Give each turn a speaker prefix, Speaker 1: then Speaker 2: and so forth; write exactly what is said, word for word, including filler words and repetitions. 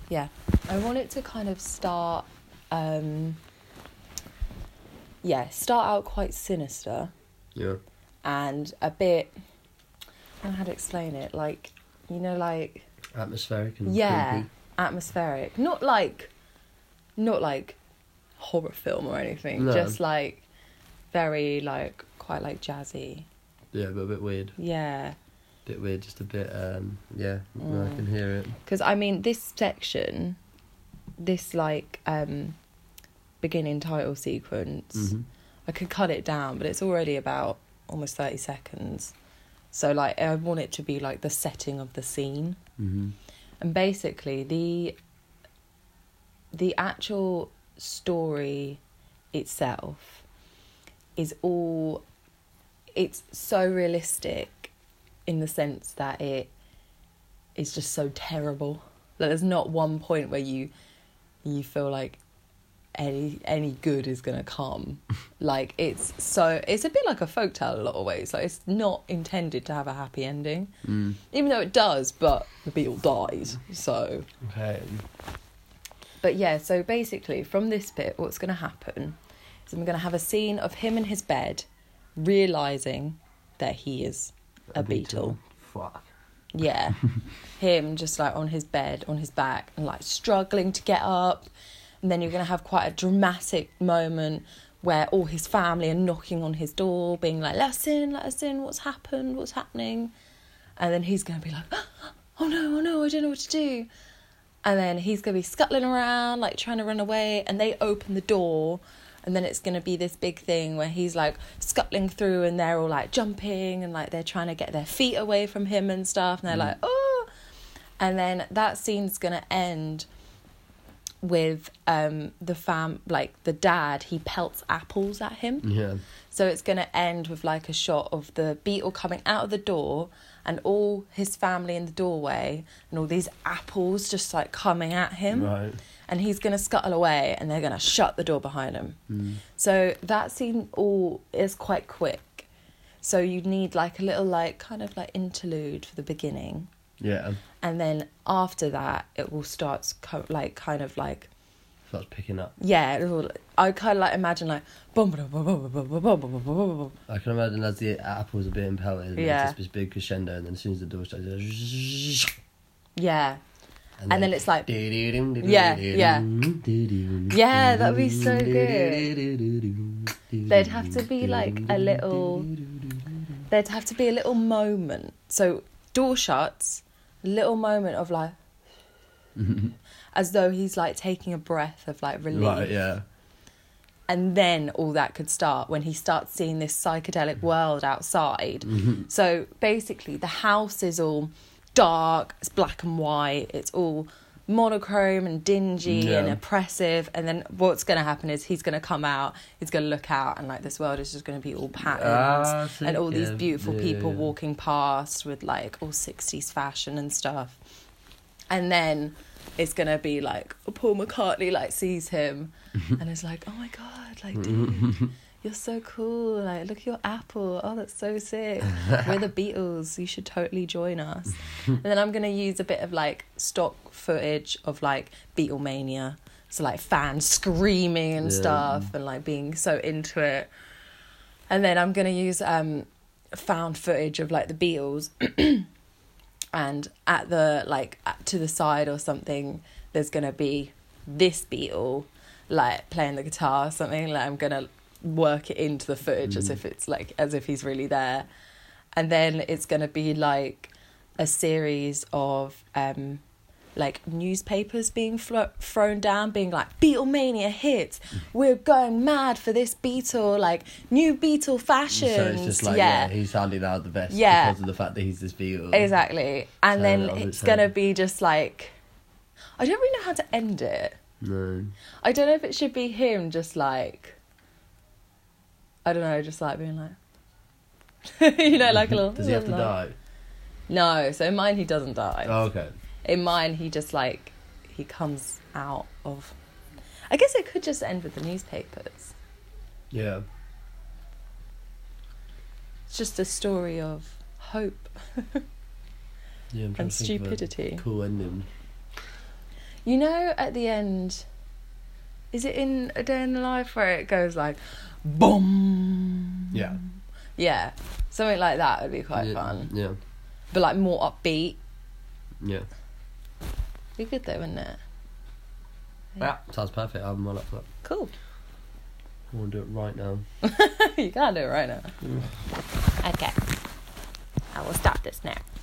Speaker 1: Yeah. I want it to kind of start, um, yeah, start out quite sinister.
Speaker 2: Yeah.
Speaker 1: And a bit, I don't know how to explain it, like, you know, like...
Speaker 2: Atmospheric and
Speaker 1: yeah,
Speaker 2: creepy.
Speaker 1: atmospheric. Not like, not like horror film or anything.
Speaker 2: No.
Speaker 1: Just like, very, like, quite like jazzy.
Speaker 2: Yeah, but a bit weird.
Speaker 1: Yeah.
Speaker 2: Bit weird, just a bit, um, yeah,
Speaker 1: Mm.
Speaker 2: I can hear it.
Speaker 1: Because, I mean, this section, this, like, um, beginning title sequence,
Speaker 2: Mm-hmm.
Speaker 1: I could cut it down, but it's already about almost thirty seconds. So, like, I want it to be, like, the setting of the scene.
Speaker 2: Mm-hmm.
Speaker 1: And basically, the the actual story itself is all... It's so realistic in the sense that it is just so terrible. Like, there's not one point where you you feel like any any good is gonna come. Like, it's so... It's a bit like a folktale in a lot of ways. Like, it's not intended to have a happy ending.
Speaker 2: Mm.
Speaker 1: Even though it does, but the Beetle dies, so...
Speaker 2: Okay.
Speaker 1: But yeah, so basically, from this bit, what's going to happen is I'm going to have a scene of him in his bed, realising that he is a,
Speaker 2: A
Speaker 1: beetle.
Speaker 2: beetle. Fuck.
Speaker 1: Yeah. Him just, like, on his bed, on his back, and, like, struggling to get up. And then you're going to have quite a dramatic moment where all his family are knocking on his door, being like, let us in, let us in, what's happened, what's happening? And then he's going to be like, oh no, oh no, I don't know what to do. And then he's going to be scuttling around, like, trying to run away. And they open the door. And then it's going to be this big thing where he's, like, scuttling through and they're all, like, jumping. And, like, they're trying to get their feet away from him and stuff. And they're
Speaker 2: Mm.
Speaker 1: like, oh. And then that scene's going to end with um the fam... Like, the dad, he pelts apples at him.
Speaker 2: Yeah.
Speaker 1: So it's going to end with, like, a shot of the beetle coming out of the door and all his family in the doorway and all these apples just, like, coming at him.
Speaker 2: Right.
Speaker 1: And he's going to scuttle away and they're going to shut the door behind him.
Speaker 2: Mm.
Speaker 1: So that scene all is quite quick. So you need, like, a little, like, kind of, like, interlude for the beginning.
Speaker 2: Yeah.
Speaker 1: And then after that, it will start, co- like, kind of, like...
Speaker 2: Starts picking up.
Speaker 1: Yeah, it will, I kind of, like, imagine, like... Boom, boom, boom, boom, boom, boom, boom, boom, boom, boom.
Speaker 2: I can imagine as the apples are being pelted,
Speaker 1: Yeah.
Speaker 2: it's just this big crescendo, and then as soon as the door shuts, it's
Speaker 1: Yeah. And then it's like...
Speaker 2: yeah,
Speaker 1: yeah. Yeah, that'd be so good. There'd have to be, like, a little... There'd have to be a little moment. So, door shuts, a little moment of, like... as though he's, like, taking a breath of, like, relief.
Speaker 2: Right, yeah.
Speaker 1: And then all that could start when he starts seeing this psychedelic world outside. So basically the house is all dark, it's black and white, it's all monochrome and dingy
Speaker 2: Yeah.
Speaker 1: and oppressive. And then what's going to happen is he's going to come out, he's going to look out, and, like, this world is just going to be all patterns
Speaker 2: Ah, sick,
Speaker 1: and all these
Speaker 2: yeah,
Speaker 1: beautiful
Speaker 2: yeah,
Speaker 1: people
Speaker 2: yeah.
Speaker 1: walking past with, like, all sixties fashion and stuff. And then it's going to be, like, Paul McCartney, like, sees him and is like, oh, my God, like, dude, you're so cool. Like, look at your apple. Oh, that's so sick. We're the Beatles. You should totally join us. And then I'm going to use a bit of, like, stock footage of, like, Beatlemania. So, like, fans screaming and
Speaker 2: Yeah.
Speaker 1: stuff and, like, being so into it. And then I'm going to use um, found footage of, like, the Beatles. And at the, like, at, to the side or something, there's going to be this Beatle, like, playing the guitar or something. Like, I'm going to work it into the footage
Speaker 2: Mm.
Speaker 1: as if it's, like, as if he's really there. And then it's going to be, like, a series of, um, like, newspapers being flo- thrown down, being like, Beatlemania hits. We're going mad for this Beatle, like, new Beatle fashions.
Speaker 2: So it's just like, yeah, he's sounding out the best
Speaker 1: Yeah.
Speaker 2: because of the fact that he's this Beatle.
Speaker 1: Exactly. And
Speaker 2: So
Speaker 1: then
Speaker 2: that was
Speaker 1: it's
Speaker 2: it.
Speaker 1: going to be just like... I don't really know how to end it.
Speaker 2: No.
Speaker 1: I don't know if it should be him just like... I don't know, just like being like... you know, like a little...
Speaker 2: Does he have to die?
Speaker 1: No, so in mine he doesn't die.
Speaker 2: Oh, okay.
Speaker 1: In mine he just like... He comes out of... I guess it could just end with the newspapers.
Speaker 2: Yeah.
Speaker 1: It's just a story of hope.
Speaker 2: Yeah, I'm trying
Speaker 1: And
Speaker 2: to think of a
Speaker 1: stupidity.
Speaker 2: cool ending.
Speaker 1: You know, at the end, is it in A Day in the Life where it goes like, boom?
Speaker 2: Yeah.
Speaker 1: Yeah, something like that would be quite
Speaker 2: yeah,
Speaker 1: fun.
Speaker 2: Yeah.
Speaker 1: But like more upbeat.
Speaker 2: Yeah.
Speaker 1: Be good though, wouldn't it?
Speaker 2: Yeah, sounds perfect. I'm well up for that.
Speaker 1: Cool.
Speaker 2: I want to do it right now.
Speaker 1: You can't do it right now. Okay. I will stop this now.